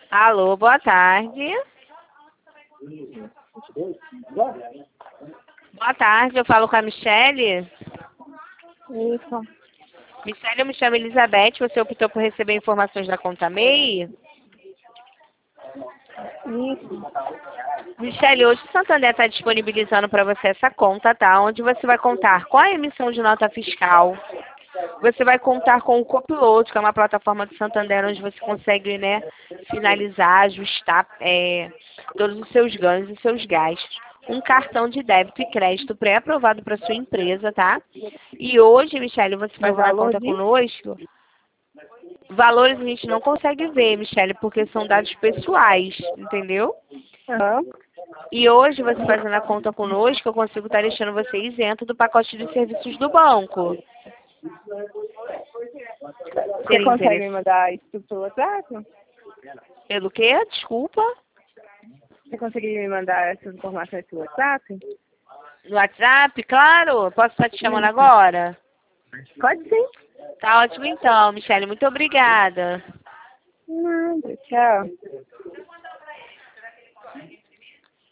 Alô, boa tarde. Boa tarde, eu falo com a Michele. Isso. Michele, eu me chamo Elizabeth, você optou por receber informações da conta MEI? Isso. Michele, hoje o Santander está disponibilizando para você essa conta, tá? Onde você vai contar com a emissão de nota fiscal. Você vai contar com o Copiloto, que é uma plataforma do Santander onde você consegue, né, finalizar, ajustar todos os seus ganhos e seus gastos. Um cartão de débito e crédito pré-aprovado para sua empresa, tá? E hoje, Michele, você No faz uma valor conta de? conosco. Valores a gente não consegue ver, Michele, porque são dados pessoais, entendeu? Aham. E hoje, você fazendo a conta conosco, eu consigo estar deixando você isento do pacote de serviços do banco. Você Seria consegue me interessante. mandar isso pelo WhatsApp? Pelo quê? Desculpa. Você consegue me mandar essas informações pelo WhatsApp? No WhatsApp, claro. Posso estar te chamando Isso. agora? Pode sim. Tá ótimo então, Michele. Muito obrigada. Nada, tchau.